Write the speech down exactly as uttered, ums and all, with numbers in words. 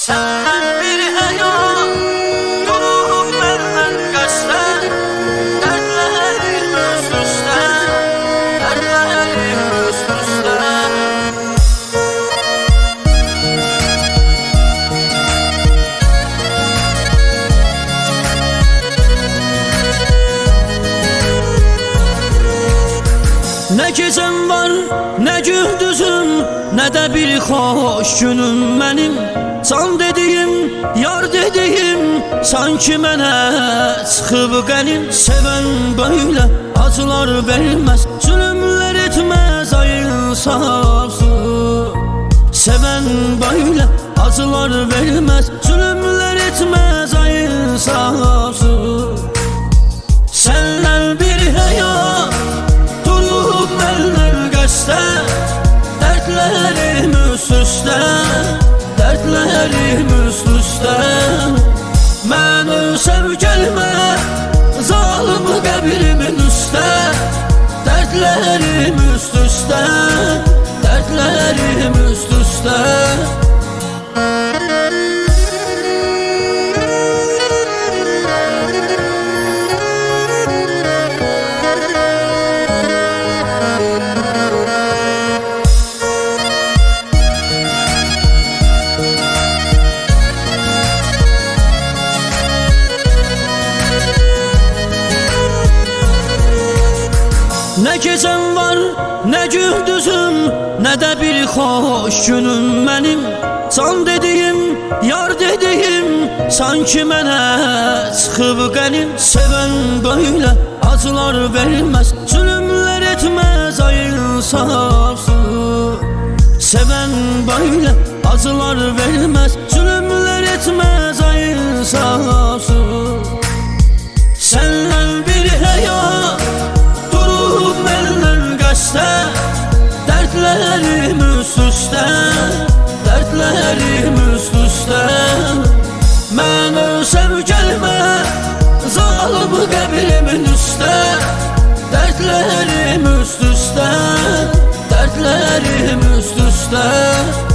Sen bir hayal durup benden kaçsan, dertlerim üst üste, dertlerim üst üste. Ne gecem var, ne gündüzüm, ne de bir hoş günüm benim. Can dediğim, yar dediğim, sanki mənə çıxıb qənim. Seven böyle acılar vermez, zulümler etmez ay insafsız. Seven böyle acılar vermez, zulümler etmez ay insafsız. Senden bir hayat durup benden kaçsa, dertlerim üst üste, dertlerim üst üste. Məni sev gelme zalim qəbrimin üstə, dertlerim üst üste, dertlerim üst üste. Ne gecem var, ne gündüzüm, ne de bir hoş günüm benim. Can dediğim, yar dediğim, sanki mənə çıxıb qənim. Seven böyle acılar vermez, zulümler etmez ay insafsız. Seven böyle acılar vermez, zulümler etmez ay insafsız. Senden bir hayat durup benden kaçsa, dertlerim üst üste, dertlerim üst üste. Mənə sev gelme zalim qəbrimin üstə, dertlerim üst üste, dertlerim üst üste.